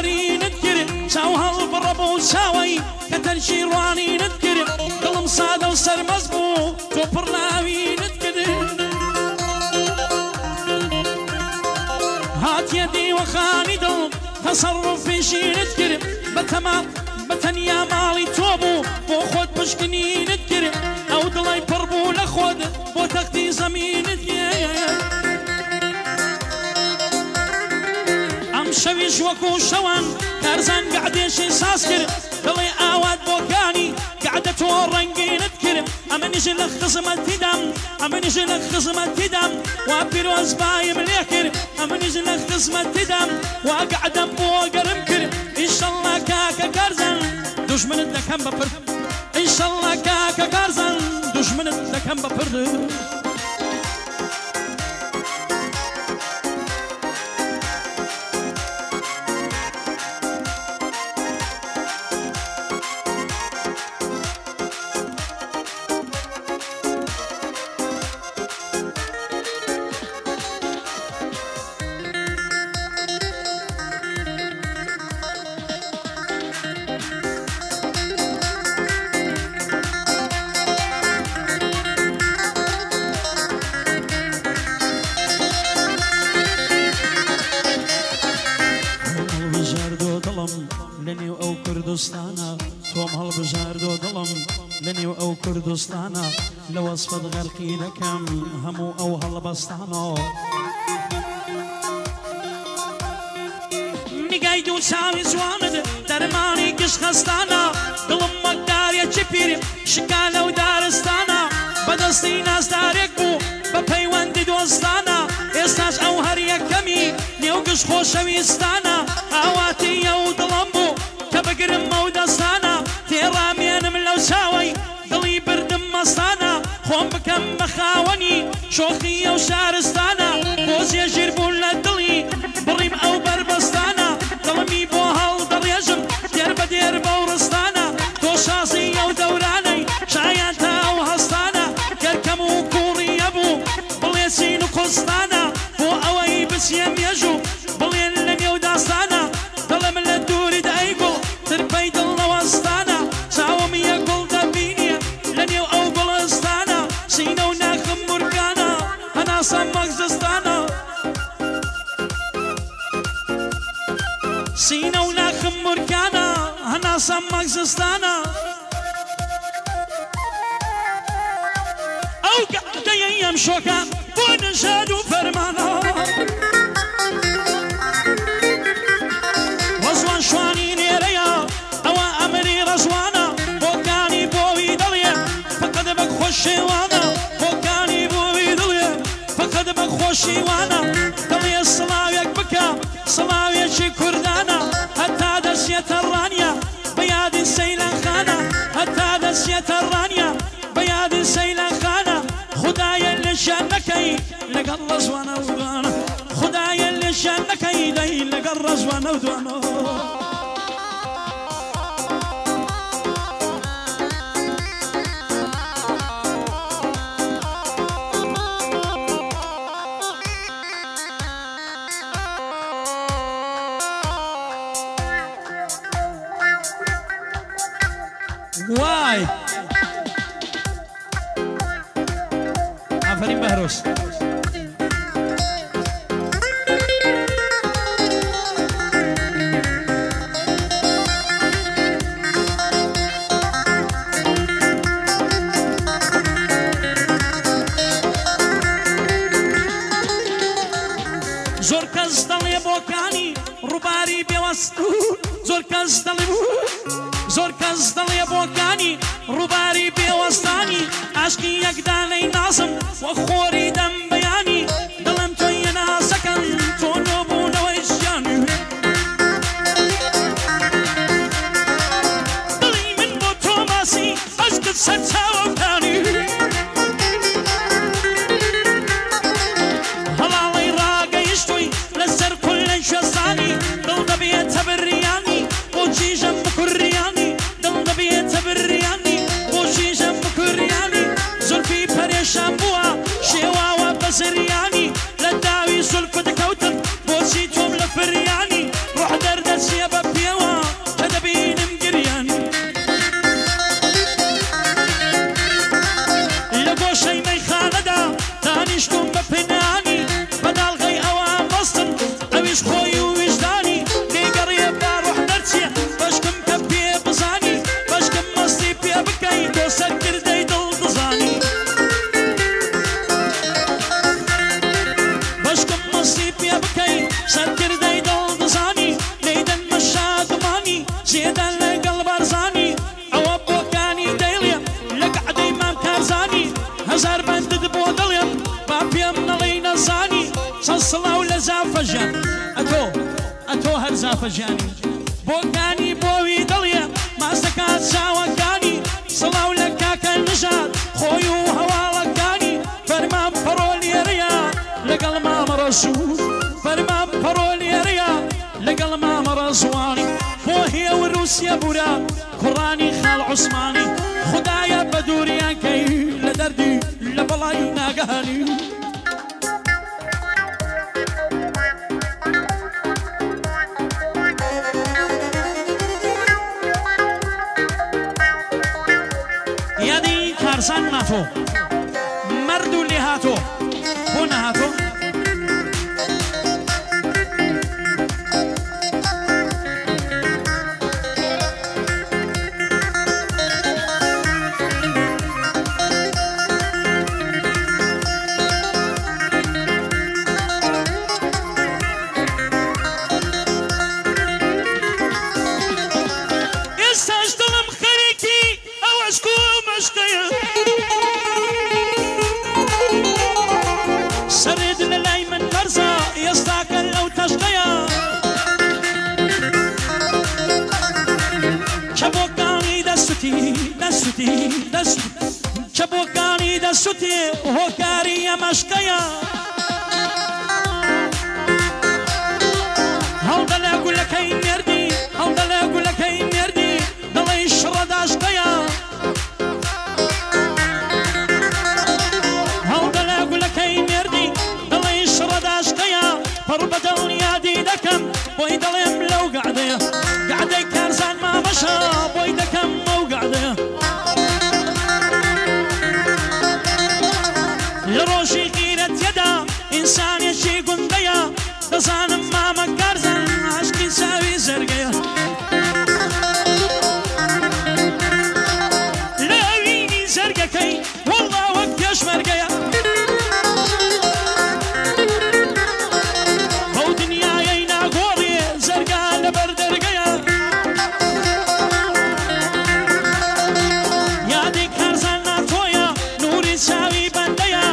هاوبەری نتکرد چاو هەڵبڕە بۆ چاوەی کە تەرکی ڕوانی نتکرد دڵم سادە و سەرمەز بوو تۆ پڕ ناوی نتکرد هاتیە دیوەخانی دڵ تەسەڕوفیشی نتکرد بەتەمام بەتەنیا ماڵی تۆ بوو بۆ خۆت پشکنی نتکرد ئەو دڵی پڕ بوو لە خۆت بۆ تەختی زەمینت ئەم شەویش وەکو شەوان کارزان گەعدێشی ساز کرد دڵی ئاوات بۆکانی گەعدە تۆ ڕەنگینت کرد ئەمەنیش لە خزمەتیدام ئەمەنیش لە خزمەتیدام وا پیرۆز بایم لێ کرد ئەمەنیش لە خزمەتیدام وا گەعدەم بۆ گەرم کرد ئینشەڵڵا کاکە کارزان دوژمنت دەکەم بەپڕ ئینشەڵڵا کاکە کارزان دوژمنت دەکەم بەپڕ تۆم هەڵبژاردۆ دڵم لە نێو ئەو کوردستانە لە وەسفت غەرقی دەکەم هەموو ئەو هەڵبەستانەوە نیگای دوو چاوی جوانت دەرمانی گشت خەستانە دڵم مەکدارێکی پیر شکا لەو دارستانە بەدەستی نازدارێک بوو بە پەیوەندی دۆستانە ئێستاش ئەو هەر یەکەمی نێو گشت خۆشەویستانە ئاواتی ئەو دڵم بوو کە بگرم ئەو دەستانە تێڕامێنم لەو چاوەی دڵی بردم مەستانە خۆم بکەم بە خاوەنی شۆخی ئەو شارستانە بۆ جێژیر بوون لە دڵی بڕیم ئەو بربەستانە دڵمی بۆ هەڵ دەڕێژم دێر بە دێر بەو ڕستانە تۆ شازی ئەو دەورانەی شایان تا ئەو هەستانە گەرکەم و کوڕی هەبوو بڵێ چین و کوستانە بۆ ئەوەی بچیە مێژوو بڵێن لە نێو داستانە دڵم لە دووری دایگوڵ ترپەی دڵ نەوەستانە چاوم یە گوڵ دەبینیە لە نێو ئەو گوڵستانە سینە و ناخم مورگانە هەناسە مەغزستانە سینە و ناخم مورگانە هەناسە مەغزستانە ئەو گەعدەیە ئەم شۆکە بۆ نەژاد و فەرمانە ڕەزوان شوانی نێرەیە ئەوە ئەمری ڕەزوانە بۆکانی بۆوی دڵێ فەقەت بە خۆشێوانە بۆکانی بۆوی دڵێ فەقەت بە خۆشیوانە دڵێ سڵاوێک بکە سڵاوێکی کوردانە هەتا دەچێتە ڕانیە بە یادی سەیلان خانە هەتا دەچێتە ڕانیە بە یادی سەیلان خانە خودایە لە شانەکەی لەگەڵ ڕەزوانە و دوانە خودایە لە شانەکەی دەی لەگەڵ ڕەزوانە و دوانە وای ئافرین بەهرۆز زۆر کەس دەڵێ بۆکانی ڕووباری بێوەست زۆر کەس دەڵێ زۆر کەس دڵێ بۆکانی ڕووباری بێوەستانی عاشقی یەکدانەی نازم وە خۆری دەم بەیانی دڵم تۆیە نازەکەم تۆ نۆبوونەوەی ژیانی دڵی من بۆ تۆ باسی عەشقت سەر چاوەکانی هەڵاڵی ڕاگەیشتووی لەسەر کولەی شێستانی دڵ دەبێتە بڕیانی بۆ جیژەم بکوڕیانی دڵ دەبێتە بڕیانی بۆ جیژەم بکوڕیانی زولفی پەرێشان بووە شێوە نافەجانی بۆکانی بۆوی دڵیە ماس دەکات چاوەکانی سڵاو لە کاکە نژاد خۆی و هەواڵەکانی فەرمان پەرۆلێرەیە لەگەڵ مامە ڕەسوول فەرمان پەرۆلێرەیە لەگەڵ مامە ڕەزوانی بۆ هێو رووسیا بورە کوڕانی خاڵ عوسمانی خدایە بە دووریان کەی لە دەردی لە بەڵای ناگەهانی یادی کارزان ماتۆ مرد و لێ هاتۆ بۆ نەهاتۆ چەبۆکانی دەسووتێ هۆکاری ئەمەشکەیە هەڵدەلە گولەکەی مێردی هەڵدەلە گولەکەی مێردی دڵی شڕەداشتەیە هەڵدەلە گولەکەی مێردی دڵی شڕەداشتەیە پڕ بە دڵنیادی دەکەم بۆی دەڵێم لەو گەعدەیە گەعدەی کارزان مامەشە بۆی دەکەم ئەو گەعدەیە لروشی غیرت یدا انسانیشی گندیا دزانم ماما کارزن عشقی ساوی زرگیا لاوینی زرگکی والله وقتش مرگیا بو دنیای ناگوری زرگا لبردرگیا یادی کارزن ناتویا نوری ساوی بندیا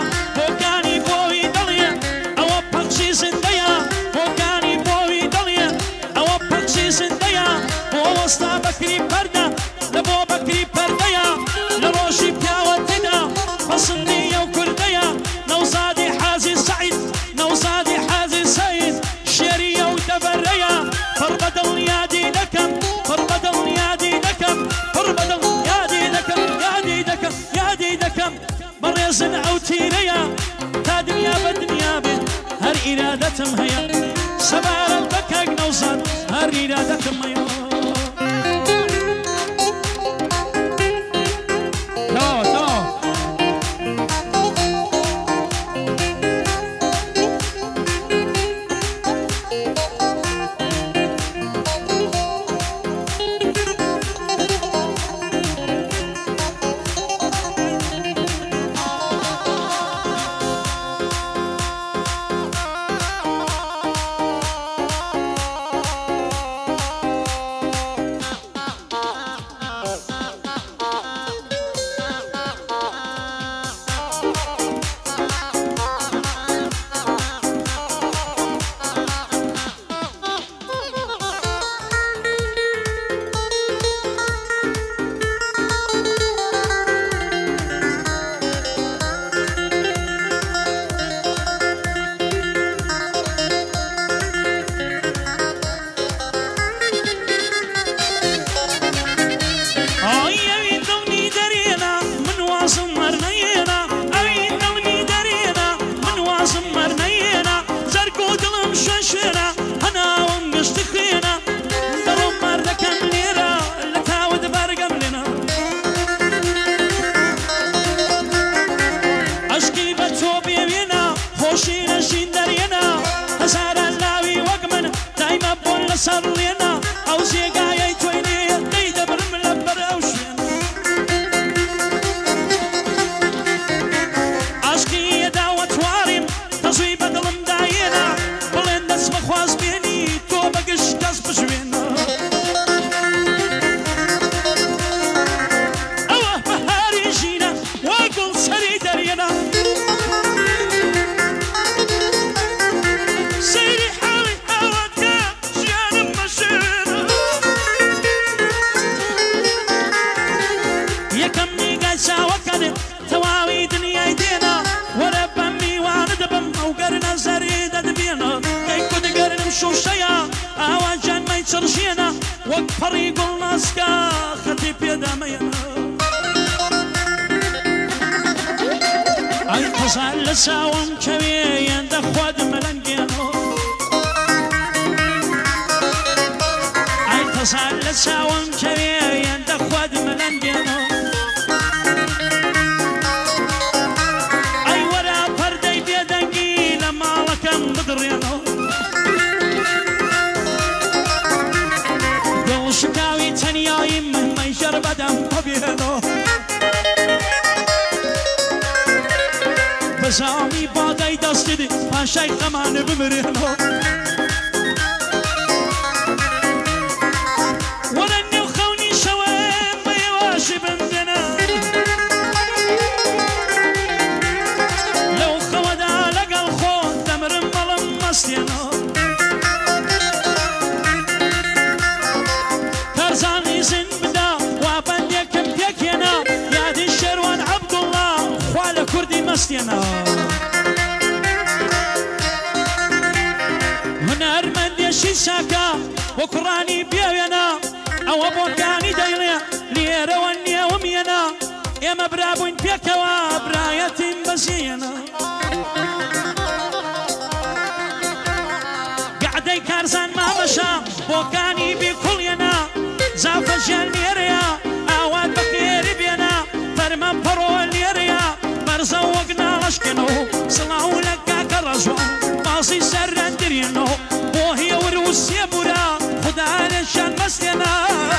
وستا بكري بردة لبو بكري برديا لروشي بياوتنا فصلنية وكردية نوزادي حازي سعيد نوزادي حازي سعيد شيرية ودبرية فربدل يادي لكم فربدل يادي لكم فربدل يادي لكم يادي لكم يادي لكم مريزن او تيرية تا دنيا بدنيا بين هر إرادتهم هيا سبار البكاك نوزاد هر إرادتهم هيا وەک پەڕی گوڵ ناسکا خەتی پێدامەیەنە ئەی قەزان لە چاوم کەوێ یەندە خواد مەلەنگێنەوە ئەی قەزان لە چاوم کەوێ یەندە خواد مەلەنگێنەوە ئەی وەرە پەردەی بێدەنگی لە ماڵەکەم بدڕێنەوە دڵشکاوی تەنیایی مهمەی ژەر بەدەم ببێنەوە بەزامی بادەی دەستیدی پاشای خەمانە بمرێنەوە وەرە نێو خەونی شەوە بەیواشی بندێنە لەو خەوەدا لەگەڵ خۆ دەمرم بەڵم مەستێنەوە کارزانی زین بدا وا بەندێکم پێکێنە یادی شێروان عەبدوڵڵا خوا لە کوردی مەستێنە هونەرمەندێشی چاکە وە کوڕانی بێوێنە ئەوە بۆکانی دەیڵێ لێرەوە نێوەمێنە ئێمە برابووین پێکەوە برایەتیم بەزیێنە گەعدەی کارزان مامەشە بۆکانی بیکوڵێنە زافە ژیان لێرەیە ئاوات بەخێری بێنە فەرمە پەڕۆ لێرەیە بەرزە وەک ناڵەشکێنەوە سڵاو لە کاکە ڕەزوە باسی سەررەندرێنەوە بۆ هێور و سێبورە خوددا لێشان مەستێنە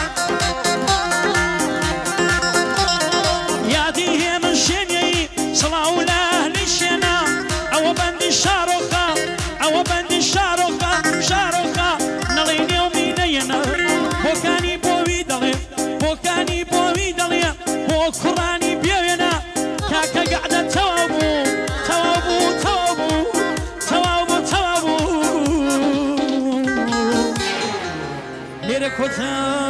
یادی هێمن شوێنیەی سڵاو لە ئەهلی شوێنە ئەوە بەندی شارۆخە ئەوە بەندی شارۆخە شارۆخە نەڵێ نێو مینەیەنە بۆکانی بۆوی دەڵێ بۆکانی بۆوی دەڵێ بۆ کوڕانی بێوێنە کاکە گەعدە تەواو بوو تەواو بوو تەواو بوو تەواو بوو تەواو بوو لێرە کۆتا